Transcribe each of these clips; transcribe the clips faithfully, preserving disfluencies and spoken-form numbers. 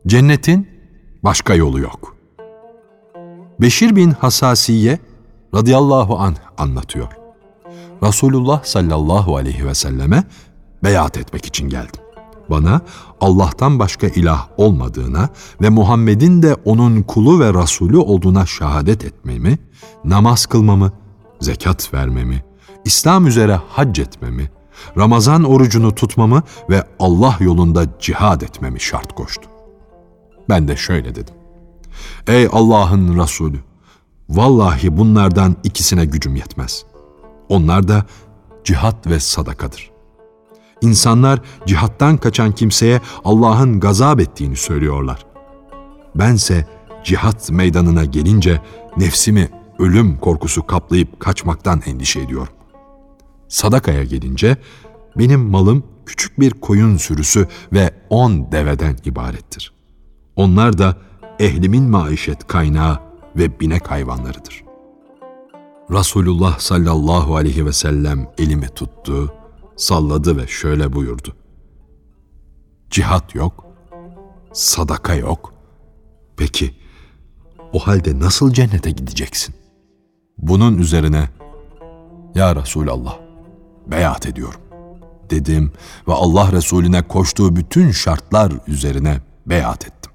Cennetin başka yolu yok. Beşir bin Hasasiye radıyallahu anh anlatıyor. Resulullah sallallahu aleyhi ve selleme beyat etmek için geldim. Bana Allah'tan başka ilah olmadığına ve Muhammed'in de onun kulu ve Resulü olduğuna şehadet etmemi, namaz kılmamı, zekat vermemi, İslam üzere hac etmemi, Ramazan orucunu tutmamı ve Allah yolunda cihad etmemi şart koştu. Ben de şöyle dedim. Ey Allah'ın Resulü, vallahi bunlardan ikisine gücüm yetmez. Onlar da cihat ve sadakadır. İnsanlar cihattan kaçan kimseye Allah'ın gazap ettiğini söylüyorlar. Bense cihat meydanına gelince nefsimi ölüm korkusu kaplayıp kaçmaktan endişe ediyorum. Sadakaya gelince benim malım küçük bir koyun sürüsü ve on deveden ibarettir. Onlar da ehlimin maişet kaynağı ve binek hayvanlarıdır. Resulullah sallallahu aleyhi ve sellem elimi tuttu, salladı ve şöyle buyurdu. Cihat yok, sadaka yok. Peki o halde nasıl cennete gideceksin? Bunun üzerine ya Resulallah beyat ediyorum dedim ve Allah Resulüne koştuğu bütün şartlar üzerine beyat ettim.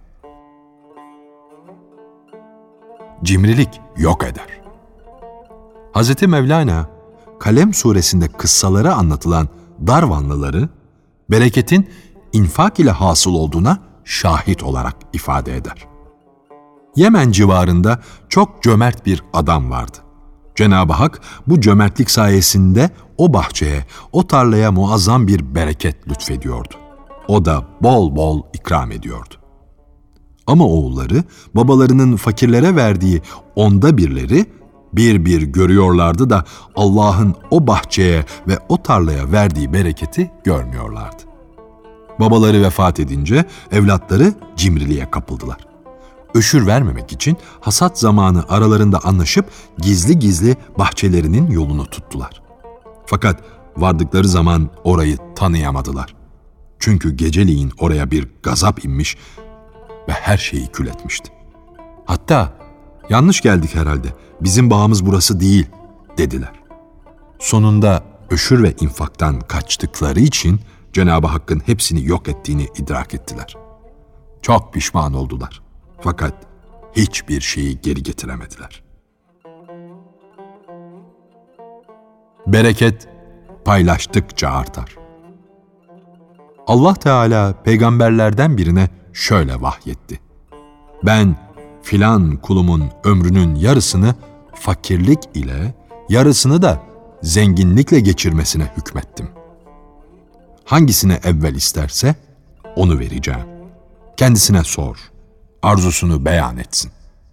Cimrilik yok eder. Hazreti Mevlana, Kalem suresinde kıssaları anlatılan Darvanlıları, bereketin infak ile hasıl olduğuna şahit olarak ifade eder. Yemen civarında çok cömert bir adam vardı. Cenab-ı Hak bu cömertlik sayesinde o bahçeye, o tarlaya muazzam bir bereket lütfediyordu. O da bol bol ikram ediyordu. Ama oğulları babalarının fakirlere verdiği onda birleri bir bir görüyorlardı da Allah'ın o bahçeye ve o tarlaya verdiği bereketi görmüyorlardı. Babaları vefat edince evlatları cimriliğe kapıldılar. Öşür vermemek için hasat zamanı aralarında anlaşıp gizli gizli bahçelerinin yolunu tuttular. Fakat vardıkları zaman orayı tanıyamadılar. Çünkü geceliğin oraya bir gazap inmiş ve her şeyi kül etmişti. Hatta yanlış geldik herhalde, bizim bağımız burası değil dediler. Sonunda öşür ve infaktan kaçtıkları için Cenab-ı Hakk'ın hepsini yok ettiğini idrak ettiler. Çok pişman oldular. Fakat hiçbir şeyi geri getiremediler. Bereket paylaştıkça artar. Allah Teala peygamberlerden birine şöyle vahyetti. Ben filan kulumun ömrünün yarısını fakirlik ile, yarısını da zenginlikle geçirmesine hükmettim. Hangisine evvel isterse onu vereceğim. Kendisine sor, arzusunu beyan etsin.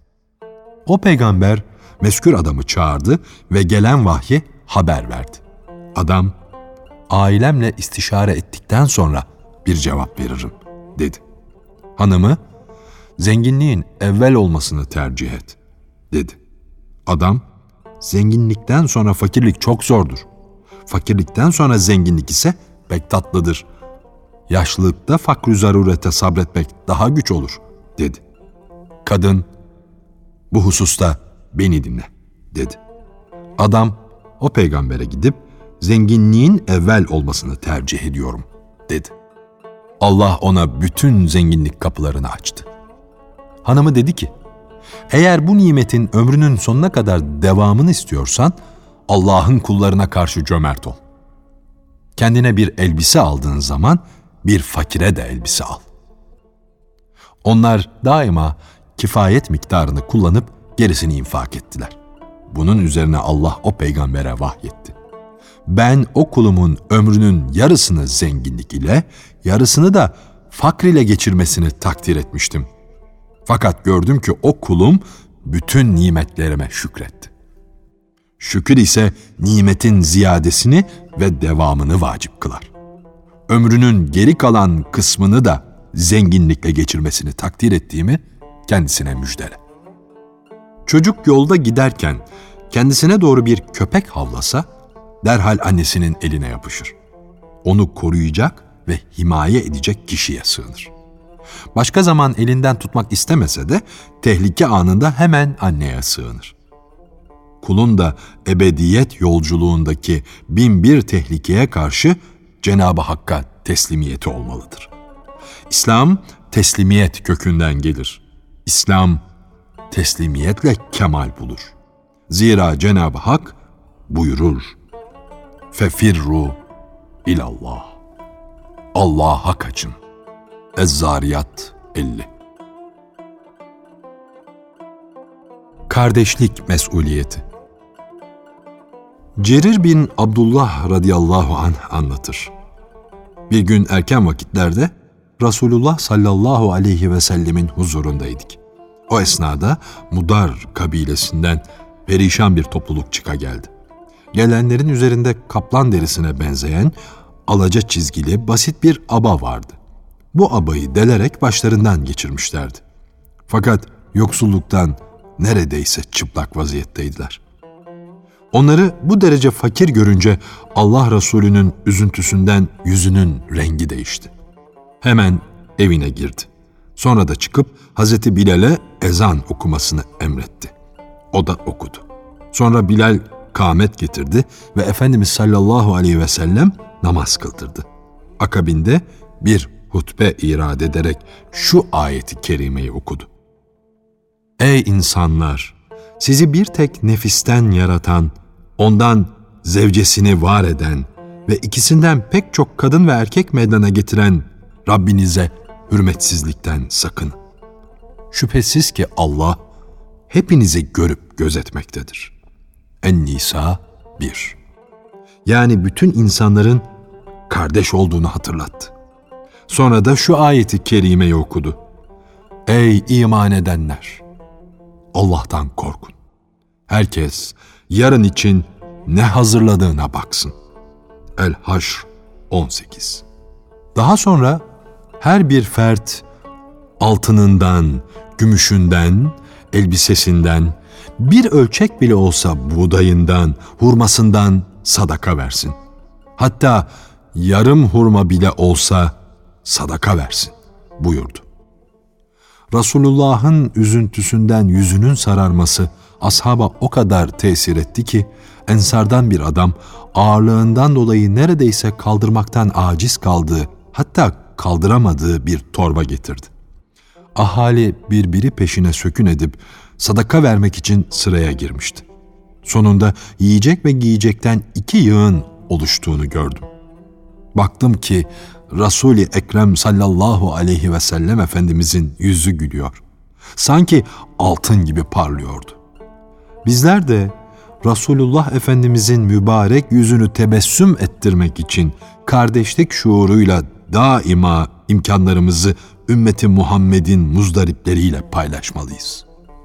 O peygamber mezkür adamı çağırdı ve gelen vahye haber verdi. Adam, ailemle istişare ettikten sonra bir cevap veririm dedi. Hanımı, zenginliğin evvel olmasını tercih et dedi. Adam, zenginlikten sonra fakirlik çok zordur. Fakirlikten sonra zenginlik ise pek tatlıdır. Yaşlılıkta fakr-ı zarurete sabretmek daha güç olur dedi. Kadın, bu hususta beni dinle dedi. Adam o peygambere gidip zenginliğin evvel olmasını tercih ediyorum dedi. Allah ona bütün zenginlik kapılarını açtı. Hanımı dedi ki, eğer bu nimetin ömrünün sonuna kadar devamını istiyorsan Allah'ın kullarına karşı cömert ol. Kendine bir elbise aldığın zaman bir fakire de elbise al. Onlar daima kifayet miktarını kullanıp gerisini infak ettiler. Bunun üzerine Allah o peygambere vahyetti. Ben o kulumun ömrünün yarısını zenginlik ile, yarısını da fakr ile geçirmesini takdir etmiştim. Fakat gördüm ki o kulum bütün nimetlerime şükretti. Şükür ise nimetin ziyadesini ve devamını vacip kılar. Ömrünün geri kalan kısmını da zenginlikle geçirmesini takdir ettiğimi kendisine müjdele. Çocuk yolda giderken kendisine doğru bir köpek havlasa, derhal annesinin eline yapışır. Onu koruyacak ve himaye edecek kişiye sığınır. Başka zaman elinden tutmak istemese de tehlike anında hemen anneye sığınır. Kulun da ebediyet yolculuğundaki bin bir tehlikeye karşı Cenab-ı Hakk'a teslimiyeti olmalıdır. İslam teslimiyet kökünden gelir. İslam teslimiyetle kemal bulur. Zira Cenab-ı Hak buyurur: "Fefirru ilallah." Allah'a kaçın. Ez-Zariyat elli. Kardeşlik mesuliyeti. Cerir bin Abdullah radıyallahu anh anlatır. Bir gün erken vakitlerde Resulullah sallallahu aleyhi ve sellemin huzurundaydık. O esnada Mudar kabilesinden perişan bir topluluk çıka geldi. Gelenlerin üzerinde kaplan derisine benzeyen alaca çizgili basit bir aba vardı. Bu abayı delerek başlarından geçirmişlerdi. Fakat yoksulluktan neredeyse çıplak vaziyetteydiler. Onları bu derece fakir görünce Allah Resulü'nün üzüntüsünden yüzünün rengi değişti. Hemen evine girdi. Sonra da çıkıp Hazreti Bilal'e ezan okumasını emretti. O da okudu. Sonra Bilal kâmet getirdi ve Efendimiz sallallahu aleyhi ve sellem namaz kıldırdı. Akabinde bir hutbe irad ederek şu ayeti kerimeyi okudu. Ey insanlar! Sizi bir tek nefisten yaratan, ondan zevcesini var eden ve ikisinden pek çok kadın ve erkek meydana getiren Rabbinize hürmetsizlikten sakın. Şüphesiz ki Allah hepinizi görüp gözetmektedir. En-Nisa bir. Yani bütün insanların kardeş olduğunu hatırlattı. Sonra da şu ayeti kerimeyi okudu. Ey iman edenler! Allah'tan korkun. Herkes yarın için ne hazırladığına baksın. El-Haşr on sekiz. Daha sonra her bir fert altınından, gümüşünden, elbisesinden, bir ölçek bile olsa buğdayından, hurmasından sadaka versin. Hatta yarım hurma bile olsa sadaka versin buyurdu. Resulullah'ın üzüntüsünden yüzünün sararması ashaba o kadar tesir etti ki Ensardan bir adam ağırlığından dolayı neredeyse kaldırmaktan aciz kaldığı, hatta kaldıramadığı bir torba getirdi. Ahali birbiri peşine sökün edip sadaka vermek için sıraya girmişti. Sonunda yiyecek ve giyecekten iki yığın oluştuğunu gördüm. Baktım ki Resul-i Ekrem sallallahu aleyhi ve sellem Efendimizin yüzü gülüyor. Sanki altın gibi parlıyordu. Bizler de Resulullah Efendimizin mübarek yüzünü tebessüm ettirmek için kardeşlik şuuruyla daima imkanlarımızı ümmeti Muhammed'in muzdaripleriyle paylaşmalıyız.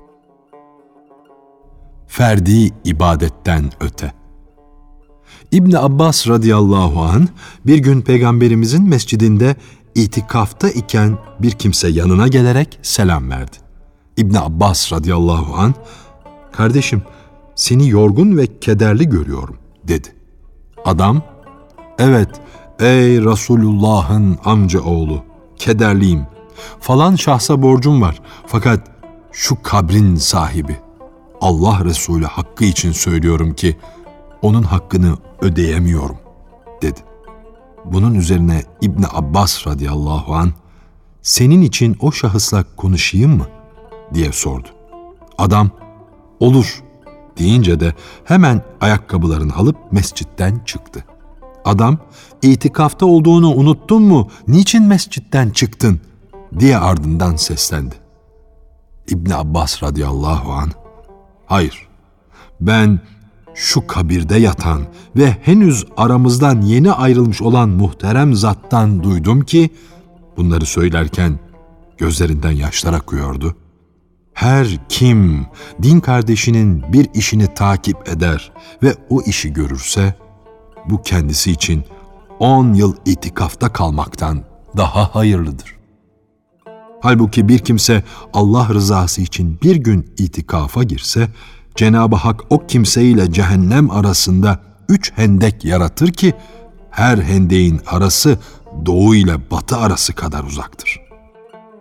Ferdi ibadetten öte. İbn Abbas radıyallahu anh bir gün Peygamberimizin mescidinde itikafta iken bir kimse yanına gelerek selam verdi. İbn Abbas radıyallahu anh, "Kardeşim, seni yorgun ve kederli görüyorum," dedi. Adam, "Evet, ey Resulullah'ın amca oğlu, kederliyim. Falan şahsa borcum var. Fakat şu kabrin sahibi, Allah Resulü hakkı için söylüyorum ki onun hakkını ödeyemiyorum," dedi. Bunun üzerine İbn Abbas radıyallahu anh, "Senin için o şahısla konuşayım mı?" diye sordu. Adam, "Olur," deyince de hemen ayakkabılarını alıp mescitten çıktı. Adam, "İtikafta olduğunu unuttun mu? Niçin mescitten çıktın?" diye ardından seslendi. İbn Abbas radıyallahu anh, "Hayır, ben şu kabirde yatan ve henüz aramızdan yeni ayrılmış olan muhterem zattan duydum ki," bunları söylerken gözlerinden yaşlar akıyordu, "her kim din kardeşinin bir işini takip eder ve o işi görürse, bu kendisi için on yıl itikafta kalmaktan daha hayırlıdır." Halbuki bir kimse Allah rızası için bir gün itikafa girse, Cenab-ı Hak o kimseyle cehennem arasında üç hendek yaratır ki, her hendeğin arası doğu ile batı arası kadar uzaktır.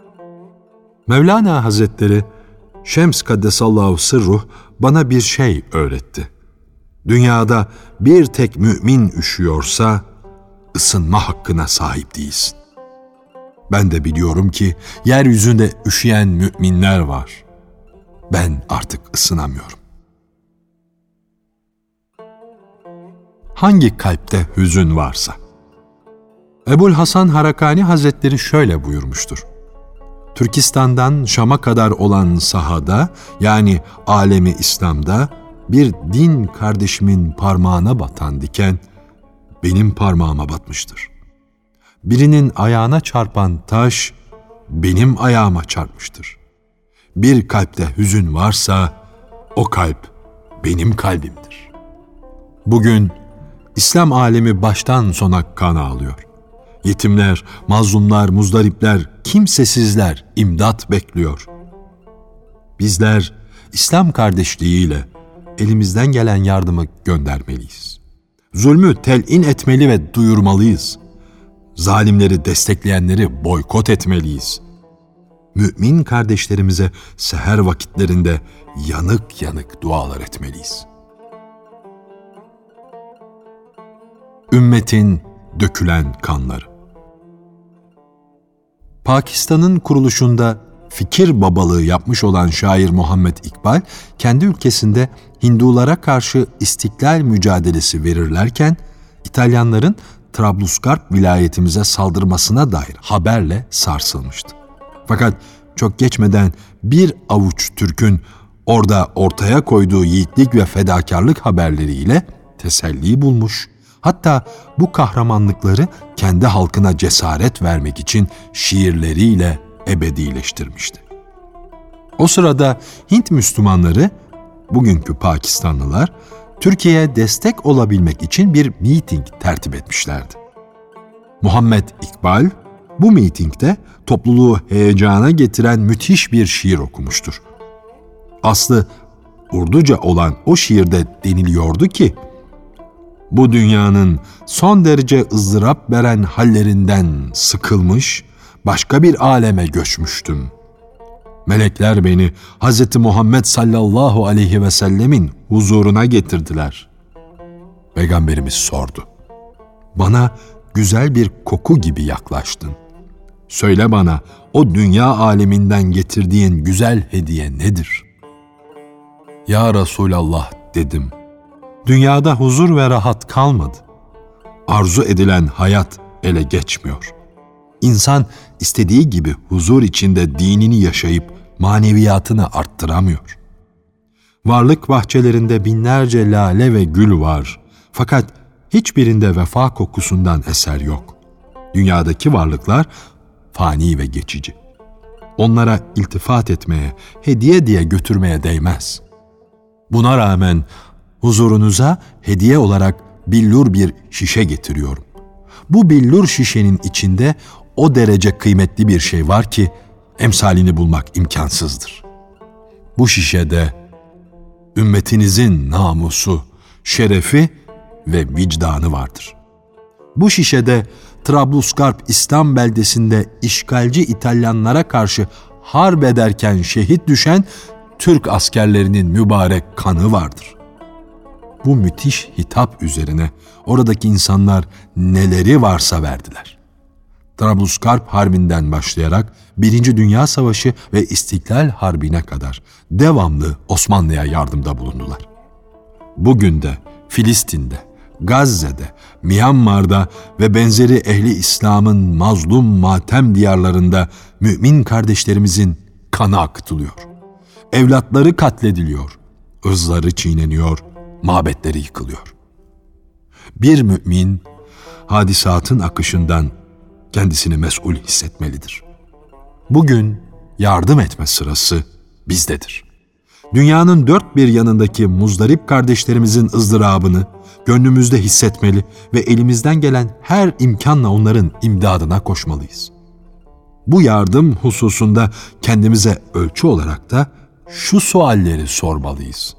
Mevlana Hazretleri Şems Kaddesallahu Sırruh bana bir şey öğretti. Dünyada bir tek mümin üşüyorsa ısınma hakkına sahip değilsin. Ben de biliyorum ki yeryüzünde üşüyen müminler var. Ben artık ısınamıyorum. Hangi kalpte hüzün varsa? Ebul Hasan Harakani Hazretleri şöyle buyurmuştur. Türkistan'dan Şam'a kadar olan sahada, yani alemi İslam'da bir din kardeşimin parmağına batan diken benim parmağıma batmıştır. Birinin ayağına çarpan taş benim ayağıma çarpmıştır. Bir kalpte hüzün varsa o kalp benim kalbimdir. Bugün İslam alemi baştan sona kan ağlıyor. Yetimler, mazlumlar, muzdaripler, kimsesizler imdat bekliyor. Bizler İslam kardeşliğiyle elimizden gelen yardımı göndermeliyiz. Zulmü telin etmeli ve duyurmalıyız. Zalimleri destekleyenleri boykot etmeliyiz. Mümin kardeşlerimize seher vakitlerinde yanık yanık dualar etmeliyiz. Ümmetin dökülen kanları. Pakistan'ın kuruluşunda fikir babalığı yapmış olan şair Muhammed İkbal, kendi ülkesinde Hindulara karşı istiklal mücadelesi verirlerken, İtalyanların Trablusgarp vilayetimize saldırmasına dair haberle sarsılmıştı. Fakat çok geçmeden bir avuç Türk'ün orada ortaya koyduğu yiğitlik ve fedakarlık haberleriyle teselli bulmuş, hatta bu kahramanlıkları kendi halkına cesaret vermek için şiirleriyle ebedileştirmişti. O sırada Hint Müslümanları, bugünkü Pakistanlılar, Türkiye'ye destek olabilmek için bir miting tertip etmişlerdi. Muhammed İkbal, bu mitingde topluluğu heyecana getiren müthiş bir şiir okumuştur. Aslı Urduca olan o şiirde deniliyordu ki, bu dünyanın son derece ızdırap veren hallerinden sıkılmış, başka bir aleme göçmüştüm. Melekler beni Hz. Muhammed sallallahu aleyhi ve sellemin huzuruna getirdiler. Peygamberimiz sordu. Bana güzel bir koku gibi yaklaştın. Söyle bana, o dünya aleminden getirdiğin güzel hediye nedir? Ya Resulallah dedim. Dünyada huzur ve rahat kalmadı. Arzu edilen hayat ele geçmiyor. İnsan istediği gibi huzur içinde dinini yaşayıp maneviyatını arttıramıyor. Varlık bahçelerinde binlerce lale ve gül var. Fakat hiçbirinde vefa kokusundan eser yok. Dünyadaki varlıklar fani ve geçici. Onlara iltifat etmeye, hediye diye götürmeye değmez. Buna rağmen huzurunuza hediye olarak billur bir şişe getiriyorum. Bu billur şişenin içinde o derece kıymetli bir şey var ki emsalini bulmak imkansızdır. Bu şişede ümmetinizin namusu, şerefi ve vicdanı vardır. Bu şişede Trablusgarp İslam beldesinde işgalci İtalyanlara karşı harp ederken şehit düşen Türk askerlerinin mübarek kanı vardır. Bu müthiş hitap üzerine oradaki insanlar neleri varsa verdiler. Trablusgarp Harbi'nden başlayarak Birinci Dünya Savaşı ve İstiklal Harbi'ne kadar devamlı Osmanlı'ya yardımda bulundular. Bugün de Filistin'de, Gazze'de, Myanmar'da ve benzeri ehli İslam'ın mazlum matem diyarlarında mümin kardeşlerimizin kanı akıtılıyor. Evlatları katlediliyor, ırzları çiğneniyor, mabetleri yıkılıyor. Bir mümin hadisatın akışından kendisini mesul hissetmelidir. Bugün yardım etme sırası bizdedir. Dünyanın dört bir yanındaki muzdarip kardeşlerimizin ızdırabını gönlümüzde hissetmeli ve elimizden gelen her imkanla onların imdadına koşmalıyız. Bu yardım hususunda kendimize ölçü olarak da şu sualleri sormalıyız.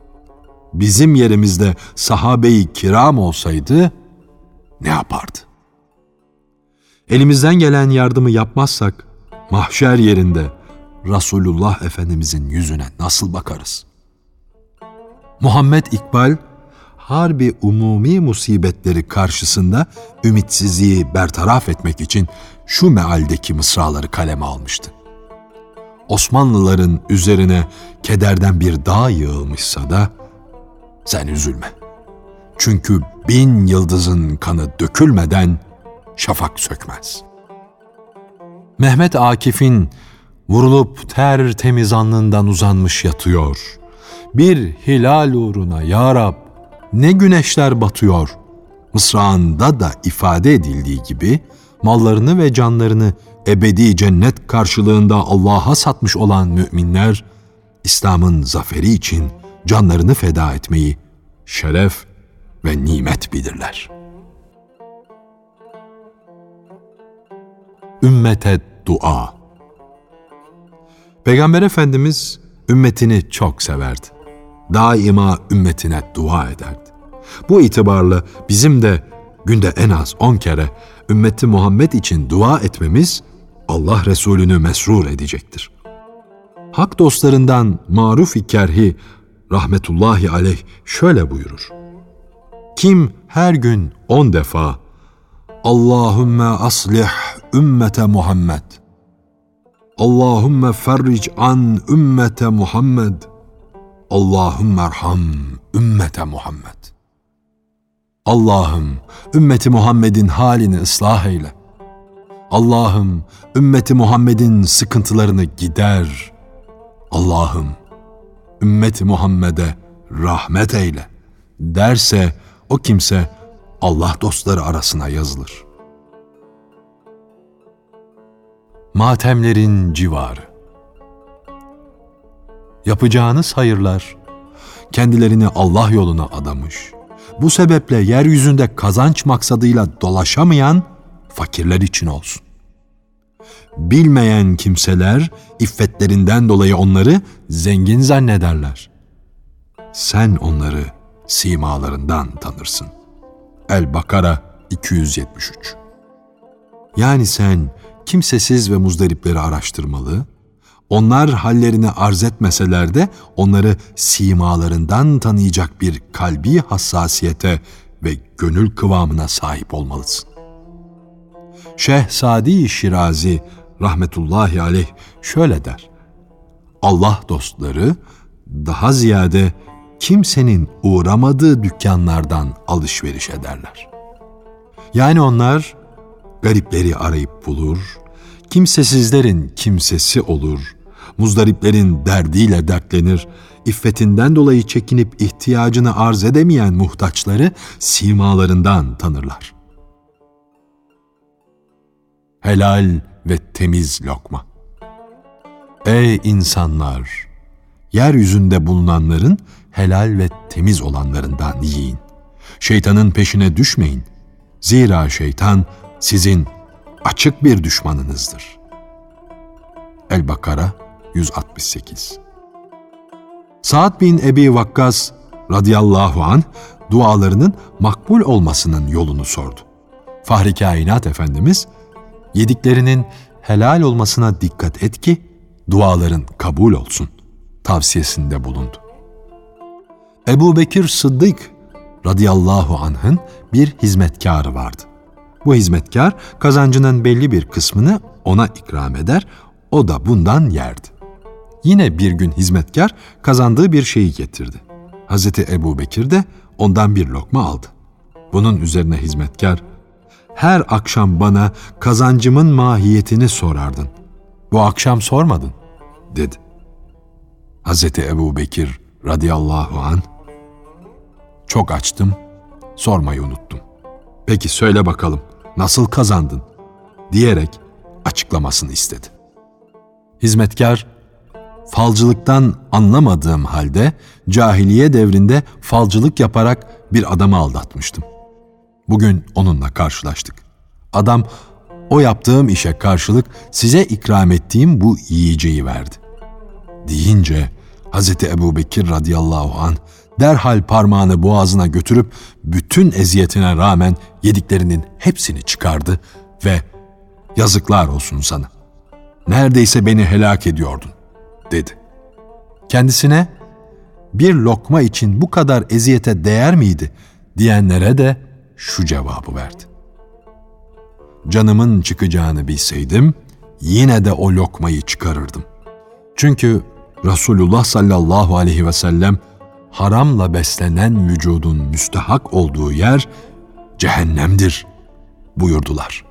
Bizim yerimizde sahabe-i kiram olsaydı ne yapardı? Elimizden gelen yardımı yapmazsak mahşer yerinde Resulullah Efendimizin yüzüne nasıl bakarız? Muhammed İkbal, harbi umumi musibetleri karşısında ümitsizliği bertaraf etmek için şu mealdeki mısraları kaleme almıştı. Osmanlıların üzerine kederden bir dağ yığılmışsa da sen üzülme. Çünkü bin yıldızın kanı dökülmeden şafak sökmez. Mehmet Akif'in vurulup tertemiz alnından uzanmış yatıyor. Bir hilal uğruna ya Rab ne güneşler batıyor. Mısrağında da ifade edildiği gibi mallarını ve canlarını ebedi cennet karşılığında Allah'a satmış olan müminler, İslam'ın zaferi için canlarını feda etmeyi şeref ve nimet bilirler. Ümmete dua. Peygamber Efendimiz ümmetini çok severdi. Daima ümmetine dua ederdi. Bu itibarla bizim de günde en az on kere ümmeti Muhammed için dua etmemiz Allah Resulü'nü mesrur edecektir. Hak dostlarından Maruf-i Kerhi rahmetullahi aleyh şöyle buyurur. Kim her gün on defa Allahümme aslih ümmete Muhammed, Allahümme ferric an ümmete Muhammed, Allahümme erham ümmete Muhammed. Allah'ım ümmeti Muhammed'in halini ıslah eyle. Allah'ım ümmeti Muhammed'in sıkıntılarını gider. Allah'ım ümmeti Muhammed'e rahmet eyle derse o kimse Allah dostları arasına yazılır. Matemlerin civarı. Yapacağınız hayırlar kendilerini Allah yoluna adamış, bu sebeple yeryüzünde kazanç maksadıyla dolaşamayan fakirler için olsun. Bilmeyen kimseler iffetlerinden dolayı onları zengin zannederler. Sen onları simalarından tanırsın. El-Bakara iki yüz yetmiş üç. Yani sen kimsesiz ve muzdaripleri araştırmalı, onlar hallerini arz etmeseler de onları simalarından tanıyacak bir kalbi hassasiyete ve gönül kıvamına sahip olmalısın. Şeyh Sadi Şirazi rahmetullahi aleyh şöyle der: Allah dostları daha ziyade kimsenin uğramadığı dükkanlardan alışveriş ederler. Yani onlar garipleri arayıp bulur, kimsesizlerin kimsesi olur, muzdariplerin derdiyle dertlenir, iffetinden dolayı çekinip ihtiyacını arz edemeyen muhtaçları simalarından tanırlar. Helal ve temiz lokma. Ey insanlar! Yeryüzünde bulunanların helal ve temiz olanlarından yiyin. Şeytanın peşine düşmeyin. Zira şeytan sizin açık bir düşmanınızdır. El-Bakara yüz altmış sekiz. Sa'd bin Ebi Vakkas radıyallahu anh dualarının makbul olmasının yolunu sordu. Fahri Kainat Efendimiz, yediklerinin helal olmasına dikkat et ki duaların kabul olsun tavsiyesinde bulundu. Ebu Bekir Sıddık radıyallahu anh'ın bir hizmetkarı vardı. Bu hizmetkar kazancının belli bir kısmını ona ikram eder, o da bundan yerdi. Yine bir gün hizmetkar kazandığı bir şeyi getirdi. Hazreti Ebu Bekir de ondan bir lokma aldı. Bunun üzerine hizmetkar, her akşam bana kazancımın mahiyetini sorardın. Bu akşam sormadın, dedi. Hazreti Ebu Bekir radıyallahu anh, çok açtım, sormayı unuttum. Peki söyle bakalım, nasıl kazandın? Diyerek açıklamasını istedi. Hizmetkar, falcılıktan anlamadığım halde cahiliye devrinde falcılık yaparak bir adamı aldatmıştım. Bugün onunla karşılaştık. Adam, o yaptığım işe karşılık size ikram ettiğim bu yiyeceği verdi. Deyince Hazreti Ebu Bekir radıyallahu anh derhal parmağını boğazına götürüp bütün eziyetine rağmen yediklerinin hepsini çıkardı ve yazıklar olsun sana. Neredeyse beni helak ediyordun. dedi. Kendisine bir lokma için bu kadar eziyete değer miydi diyenlere de şu cevabı verdi. Canımın çıkacağını bilseydim yine de o lokmayı çıkarırdım. Çünkü Resulullah sallallahu aleyhi ve sellem haramla beslenen vücudun müstehak olduğu yer cehennemdir buyurdular.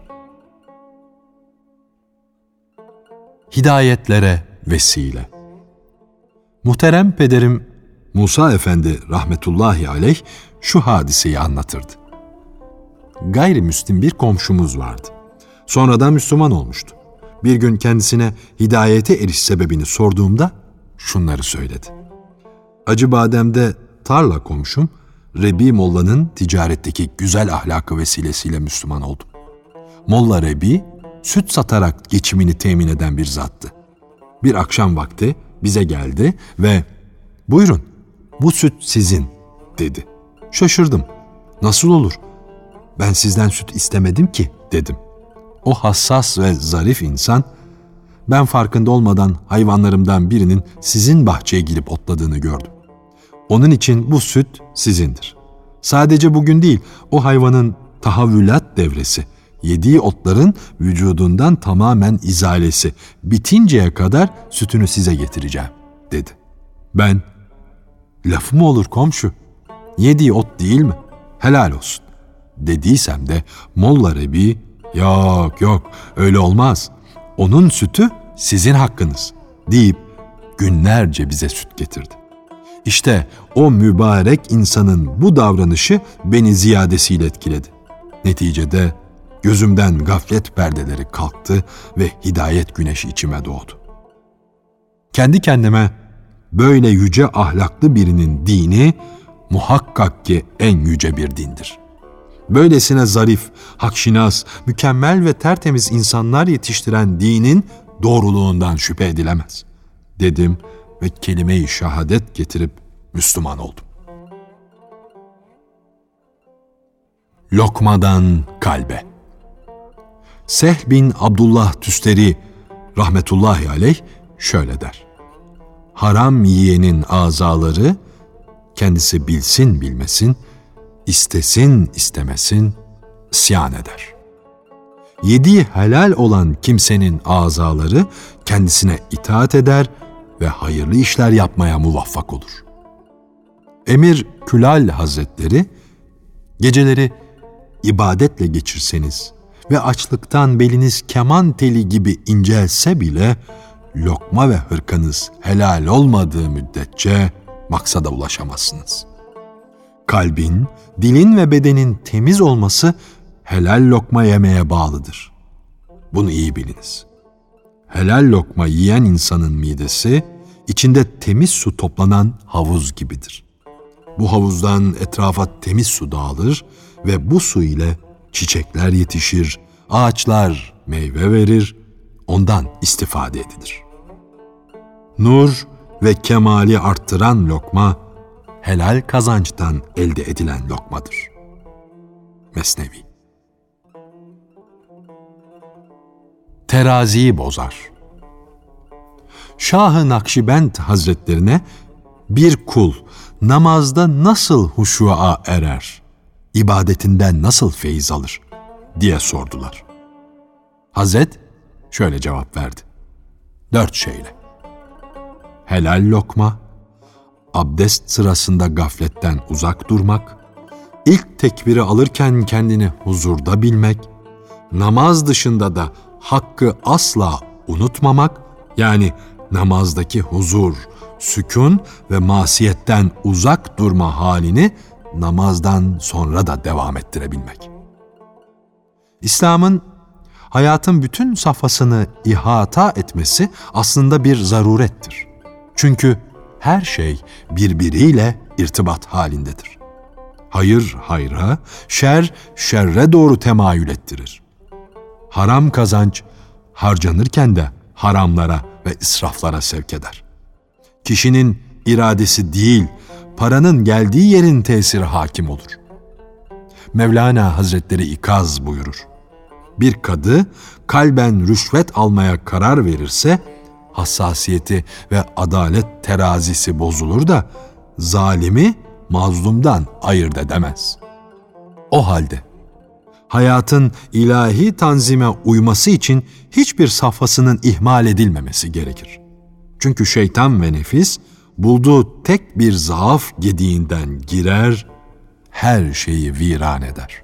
Hidayetlere vesile. Muhterem pederim Musa Efendi rahmetullahi aleyh şu hadiseyi anlatırdı. Gayrimüslim bir komşumuz vardı. Sonradan Müslüman olmuştu. Bir gün kendisine hidayete eriş sebebini sorduğumda şunları söyledi. Acıbadem'de tarla komşum Rebi Molla'nın ticaretteki güzel ahlakı vesilesiyle Müslüman oldum. Molla Rebi süt satarak geçimini temin eden bir zattı. Bir akşam vakti bize geldi ve "Buyurun, bu süt sizin," dedi. Şaşırdım. "Nasıl olur? Ben sizden süt istemedim ki," dedim. O hassas ve zarif insan, "Ben farkında olmadan hayvanlarımdan birinin sizin bahçeye girip otladığını gördüm. Onun için bu süt sizindir. Sadece bugün değil, o hayvanın tahavvülat devresi, yediği otların vücudundan tamamen izalesi bitinceye kadar sütünü size getireceğim," dedi. Ben, "Lafı mı olur komşu? Yediği ot değil mi? Helal olsun," dediysem de Molla Rebi, "Yok yok öyle olmaz. Onun sütü sizin hakkınız," deyip günlerce bize süt getirdi. İşte o mübarek insanın bu davranışı beni ziyadesiyle etkiledi. Neticede gözümden gaflet perdeleri kalktı ve hidayet güneşi içime doğdu. Kendi kendime böyle yüce ahlaklı birinin dini muhakkak ki en yüce bir dindir. Böylesine zarif, hakşinas, mükemmel ve tertemiz insanlar yetiştiren dinin doğruluğundan şüphe edilemez, dedim ve kelime-i şehadet getirip Müslüman oldum. Lokmadan kalbe. Sehl bin Abdullah Tüsteri rahmetullahi aleyh şöyle der. Haram yiyenin azaları kendisi bilsin bilmesin, istesin istemesin isyan eder. Yediği helal olan kimsenin azaları kendisine itaat eder ve hayırlı işler yapmaya muvaffak olur. Emir Külal Hazretleri, geceleri ibadetle geçirseniz ve açlıktan beliniz keman teli gibi incelse bile lokma ve hırkanız helal olmadığı müddetçe maksada ulaşamazsınız. Kalbin, dilin ve bedenin temiz olması helal lokma yemeye bağlıdır. Bunu iyi biliniz. Helal lokma yiyen insanın midesi, içinde temiz su toplanan havuz gibidir. Bu havuzdan etrafa temiz su dağılır ve bu su ile çiçekler yetişir, ağaçlar meyve verir, ondan istifade edilir. Nur ve kemali arttıran lokma, helal kazançtan elde edilen lokmadır. Mesnevi. Teraziyi bozar. Şah-ı Nakşibend Hazretlerine bir kul namazda nasıl huşuğa erer, ibadetinden nasıl feyiz alır diye sordular. Hazret şöyle cevap verdi. Dört şeyle. Helal lokma, abdest sırasında gafletten uzak durmak, ilk tekbiri alırken kendini huzurda bilmek, namaz dışında da hakkı asla unutmamak, yani namazdaki huzur, sükun ve masiyetten uzak durma halini namazdan sonra da devam ettirebilmek. İslam'ın hayatın bütün safhasını ihata etmesi aslında bir zarurettir. Çünkü her şey birbiriyle irtibat halindedir. Hayır hayra, şer şerre doğru temayül ettirir. Haram kazanç harcanırken de haramlara ve israflara sevk eder. Kişinin iradesi değil, paranın geldiği yerin tesiri hakim olur. Mevlana Hazretleri ikaz buyurur. Bir kadı kalben rüşvet almaya karar verirse, hassasiyeti ve adalet terazisi bozulur da zalimi mazlumdan ayırt edemez. O halde hayatın ilahi tanzime uyması için hiçbir safhasının ihmal edilmemesi gerekir. Çünkü şeytan ve nefis bulduğu tek bir zaaf gediğinden girer, her şeyi viran eder.